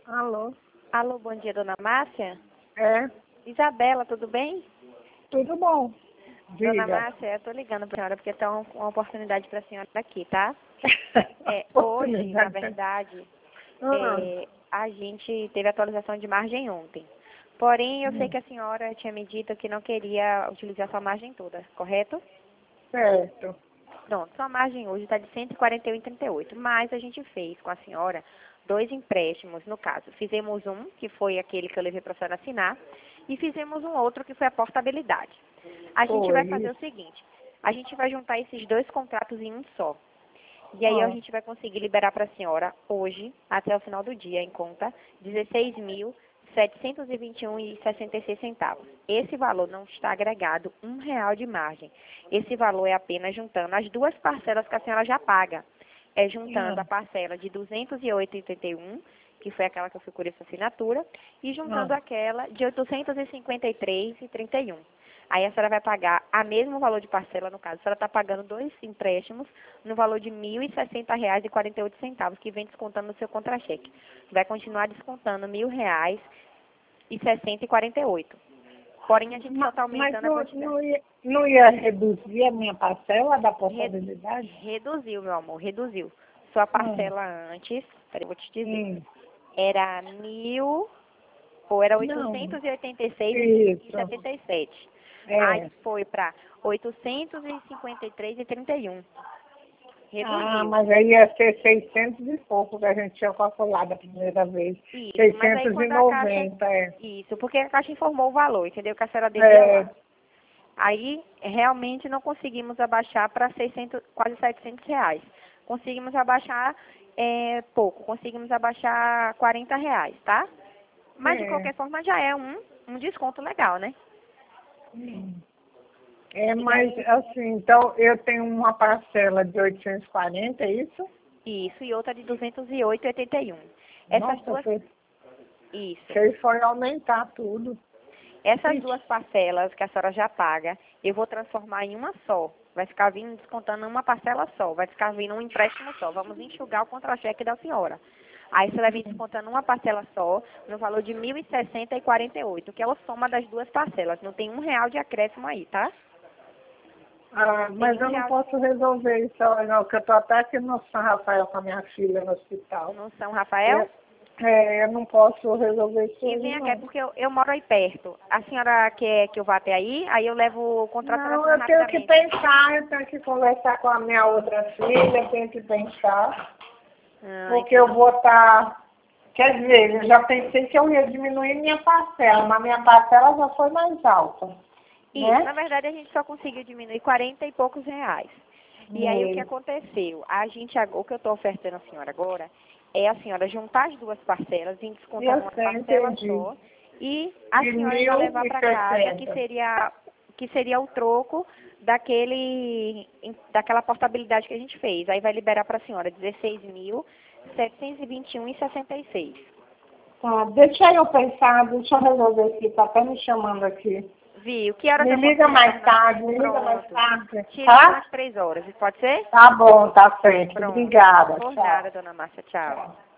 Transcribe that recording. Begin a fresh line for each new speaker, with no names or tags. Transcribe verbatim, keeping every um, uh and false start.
Alô?
Alô, bom dia, dona Márcia?
É,
Isabela, tudo bem?
tudo bom.
Dona
Diga.
Márcia, eu tô ligando pra senhora porque tem uma uma oportunidade pra senhora aqui, tá? É, hoje, na
Oportunidade.
verdade,
Ah,
é, a gente teve atualização de margem ontem. Porém, eu sei
hum,
que a senhora tinha me dito que não queria utilizar sua margem toda, correto?
certo.
Pronto, sua margem hoje está de cento e quarenta e um vírgula trinta e oito, mas a gente fez com a senhora dois empréstimos, no caso. Fizemos um, que foi aquele que eu levei para a senhora assinar, e fizemos um outro, que foi a portabilidade. A gente
Foi
vai fazer o
isso.
seguinte, a gente vai juntar esses dois contratos em um só. E aí a
Ah,
gente vai conseguir liberar para a senhora, hoje, até o final do dia, em conta, dezesseis mil setecentos e vinte e um reais e sessenta e seis centavos. Esse valor não está agregado um real de margem. Esse valor é apenas juntando as duas parcelas que a senhora já paga. É juntando
ah,
a parcela de duzentos e oito reais e oitenta e um, que foi aquela que eu fui por essa assinatura, e
ah,
juntando aquela de oitocentos e cinquenta e três reais e trinta e um. Aí a senhora vai pagar a mesmo valor de parcela, no caso, a senhora está pagando dois empréstimos no valor de mil e sessenta reais e quarenta e oito centavos, que vem descontando no seu contra-cheque. Vai continuar descontando mil reais e sessenta e quarenta e oito. Porém, a gente só
Ma-
está
Mas
aumentando a
não,
quantidade.
não, ia, não ia reduzir a minha parcela da
Re-
portabilidade?
reduziu, meu amor, reduziu. Sua
Hum,
parcela antes, peraí, eu vou te dizer,
hum,
era mil, ou era
não,
oitocentos e oitenta e seis e
isso.
setenta e sete. Aí
É.
foi para oitocentos e cinquenta e três e trinta e um.
Ah,
Reduziu.
mas aí ia ser seiscentos e pouco que a gente tinha calculado a primeira vez.
Isso, mas aí
seiscentos e
quando a Caixa.
noventa é.
Isso, porque a Caixa informou o valor, entendeu? Que a senhora devia
É,
lá. Aí, realmente, não conseguimos abaixar para seiscentos, quase setecentos reais. Conseguimos abaixar é, pouco, conseguimos abaixar quarenta reais, tá? Mas, de
é.
qualquer forma, já é um, um desconto legal, né?
Hum. É,
E
mas
aí,
assim, então eu tenho uma parcela de oitocentos e quarenta, é isso?
isso, e outra de duzentos e oito reais e oitenta e um. Essas
Nossa,
duas,
você,
isso.
você foi aumentar tudo.
Essas
Ixi,
duas parcelas que a senhora já paga, eu vou transformar em uma só. Vai ficar vindo descontando uma parcela só. Vai ficar vindo um empréstimo só. Vamos enxugar o contra-cheque da senhora. Aí você vai vir descontando uma parcela só, no valor de mil e sessenta e quarenta e oito, que é a soma das duas parcelas. Não tem um real de acréscimo aí, tá?
ah,
Tem
mas
um
eu não
real
posso resolver isso, não, porque eu estou até aqui no São Rafael com a minha filha no hospital.
no São
Eu,
Rafael.
é, eu não posso resolver isso
E
hoje,
vem aqui, é
não.
porque eu, eu moro aí perto. A senhora quer que eu vá até aí? Aí eu levo o contrato para
Não,
assinar
eu tenho que
rapidamente.
pensar, eu tenho que conversar com a minha outra filha, eu tenho que pensar,
Ah,
porque eu
entendi.
vou estar. Quer dizer, eu já pensei que eu ia diminuir minha parcela, mas minha parcela já foi mais alta,
Isso, na
né?
verdade a gente só conseguiu diminuir quarenta e poucos reais. E aí o que
E
aconteceu? A gente, ag- o que eu estou ofertando à senhora agora é a senhora juntar as duas parcelas, vir descontando
eu
uma
sei,
parcela
entendi.
só, e a
De
senhora ainda
mil
levar
e
para casa, que
sessenta.
seria, que seria o troco daquele, daquela portabilidade que a gente fez. Aí vai liberar para a senhora dezesseis mil setecentos e vinte e um reais e sessenta e seis.
Tá, deixa eu pensar, deixa eu resolver aqui, tá até me chamando aqui.
Viu? Que horas
Me
eu posso
liga mais
retornar?
tarde, me liga mais
Pronto.
tarde,
Te ligo
tá?
umas três horas, pode ser?
Tá bom, tá certo.
Pronto.
Obrigada,
Por
tchau.
nada, dona Márcia. Tchau.
Tchau.